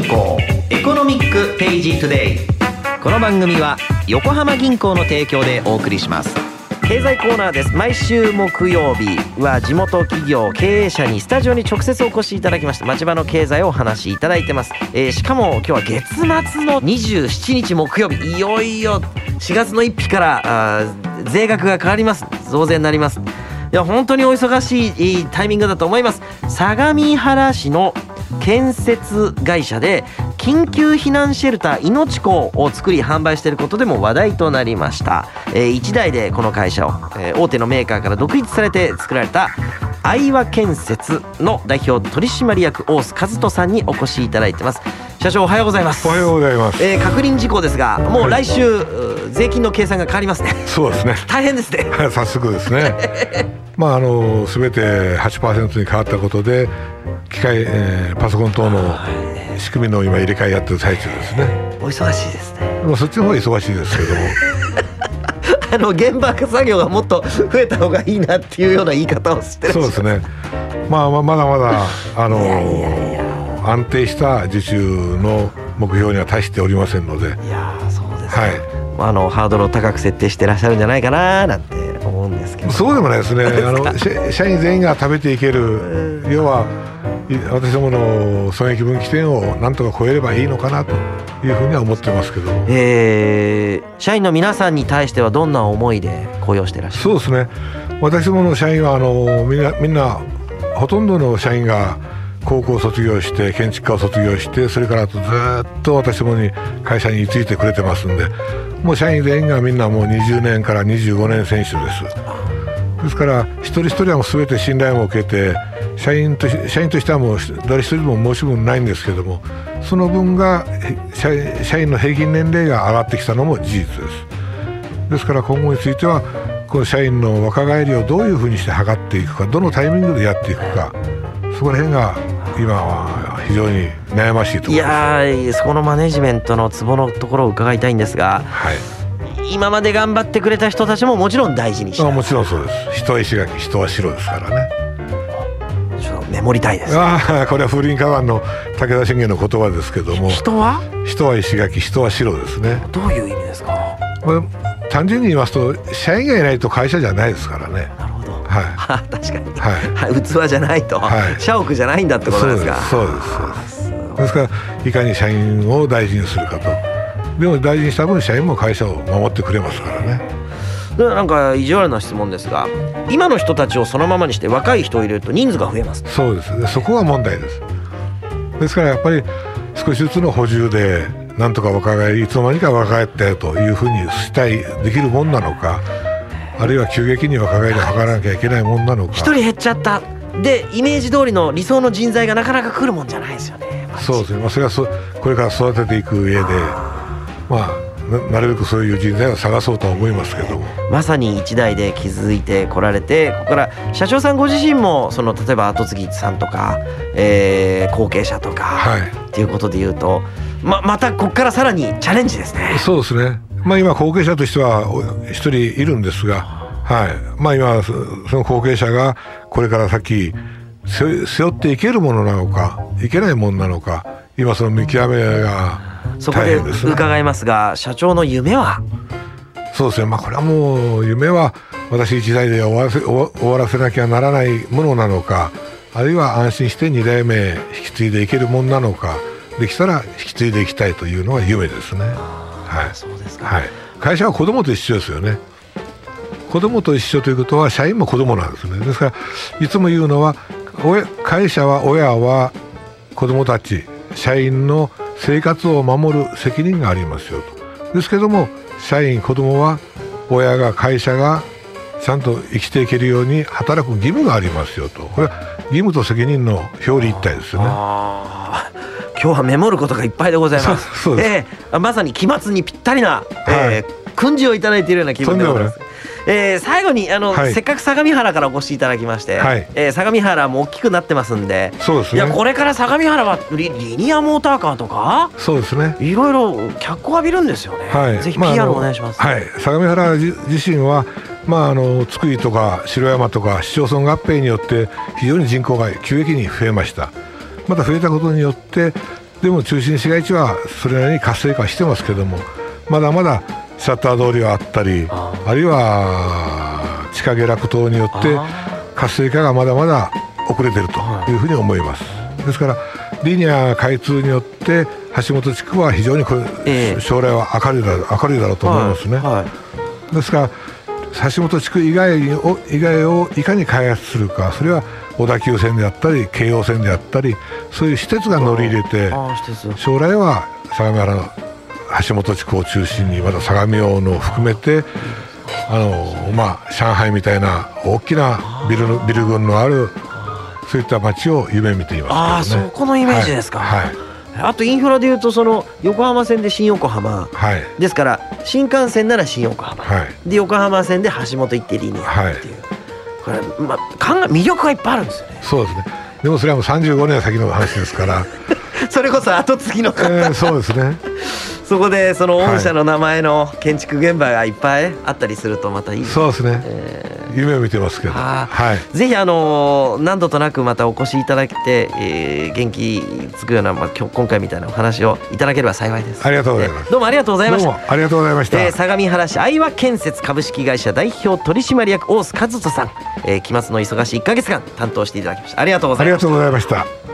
行エコノミックページトゥデイ。この番組は横浜銀行の提供でお送りします。経済コーナーです。毎週木曜日は地元企業経営者にスタジオに直接お越しいただきまして、町場の経済をお話しいただいてます。しかも今日は月末の27日木曜日、いよいよ4月の1日から税額が変わります。増税になります。いや本当にお忙しいタイミングだと思います。相模原市の建設会社で緊急避難シェルターいのちこを作り販売していることでも話題となりました。一代でこの会社を、大手のメーカーから独立されて作られた愛和建設の代表取締役大須和人さんにお越しいただいてます。社長おはようございます。 おはようございます。 確認事項ですが、もう来週、税金の計算が変わりますね。 そうですね。 大変ですね。 早速ですね。全て 8% に変わったことで機械、パソコン等の仕組みの今入れ替えやってる最中ですね。 お忙しいですね。 そっちの方が忙しいですけども現場作業がもっと増えた方がいいなっていうような言い方をしてる。 そうですね。まだまだ安定した受注の目標には達しておりませんので。 いやそうですね。はい。ハードルを高く設定してらっしゃるんじゃないかななんて思うんですけど。 そうでもないですね。社員全員が食べていける、要は私どもの損益分岐点をなんとか超えればいいのかなというふうには思ってますけども、 社員の皆さんに対してはどんな思いで雇用してらっしゃる？ そうですね。私どもの社員はみんなほとんどの社員が高校を卒業して建築家を卒業して、それからあとずっと私どもに会社に居ついてくれてますんで、もう社員全員がみんなもう20年から25年選手です。ですから一人一人はもう全て信頼を受けて、社員としてはもう誰一人も申し分ないんですけども、その分が社員の平均年齢が上がってきたのも事実です。ですから今後についてはこの社員の若返りをどういうふうにして図っていくか、どのタイミングでやっていくか、そこら辺が今は非常に悩ましいところです。いやそこのマネジメントのツボのところを伺いたいんですが、今まで頑張ってくれた人たちももちろん大事にした。 もちろんそうです。人は石垣、人は白ですからね。 ちょっとメモりたいです、 これは風林火山の武田信玄の言葉ですけども、 人は石垣、人は白ですね。 どういう意味ですか？ 単純に言いますと社員がいないと会社じゃないですからね。 なるほど。確かに、器じゃないと、社屋じゃないんだってことですか？ そうです。ですからいかに社員を大事にするかと。でも大事にした分社員も会社を守ってくれますからね。 なんか意地悪な質問ですが、今の人たちをそのままにして若い人を入れると人数が増えます。 そうですね。そこが問題です。ですからやっぱり少しずつの補充でなんとか若返り、いつの間にか若返ったよというふうにできるもんなのか、あるいは急激に若返りを図らなきゃいけないもんなのか。 一人減っちゃったでイメージ通りの理想の人材がなかなか来るもんじゃないですよね。 そうですね。それはこれから育てていく上でなるべくそういう人材を探そうとは思いますけども、 まさに一代で築いてこられて、ここから社長さんご自身も例えば後継ぎさんとか、後継者とか、っていうことでいうと、またここからさらにチャレンジですね。 そうですね。今後継者としては一人いるんですが、今その後継者がこれから先背負っていけるものなのかいけないものなのか、今その見極めが大変ですね。 そこで伺いますが、社長の夢は？ そうですね。これはもう夢は私一代で終わらせなきゃならないものなのか、あるいは安心して2代目引き継いでいけるものなのか、できたら引き継いでいきたいというのが夢ですね。 そうですか。 会社は子供と一緒ですよね。子供と一緒ということは社員も子供なんですね。ですからいつも言うのは、会社は親は子供たち社員の生活を守る責任がありますよと。ですけども社員子供は親が会社がちゃんと生きていけるように働く義務がありますよと。これは義務と責任の表裏一体ですよね。 今日はメモることがいっぱいでございます。 そうです。 まさに期末にぴったりな、訓示をいただいているような気分でございます。最後にせっかく相模原からお越しいただきまして、相模原も大きくなってますんで、 そうですね。 いやこれから相模原はリニアモーターカーとか、 そうですね、 いろいろ脚光浴びるんですよね。ぜひ PR お願いします。 相模原自身は津久井とか城山とか市町村合併によって非常に人口が急激に増えました。また増えたことによってでも中心市街地はそれなりに活性化してますけども、まだまだシャッター通りはあったり、あるいは地下下落等によって活性化がまだまだ遅れているというふうに思います。ですからリニア開通によって橋本地区は非常に将来は明るいだろうと思いますね。ですから橋本地区以外をいかに開発するか、それは小田急線であったり京葉線であったり、そういう施設が乗り入れて、将来は相模原の橋本地区を中心にまた相模大野を含めて上海みたいな大きなビル群のあるそういった街を夢見ていますけどね。 そこのイメージですか。あとインフラでいうとその横浜線で新横浜、ですから新幹線なら新横浜、で横浜線で橋本行ってリニアっていう、これ魅力がいっぱいあるんですよね。 そうですね。でもそれはもう35年先の話ですからそれこそ後継ぎの方、 そうですね。 そこでその御社の名前の建築現場がいっぱいあったりするとまたいいですね。 そうですね、夢を見てますけど、 ぜひ何度となくまたお越しいただいて、元気つくような、今回みたいなお話をいただければ幸いです。 ありがとうございます。 どうもありがとうございました。 どうもありがとうございました。 相模原市愛和建設株式会社代表取締役大須和人さん、期末の忙しい1ヶ月間担当していただきました。ありがとうございました。 ありがとうございました。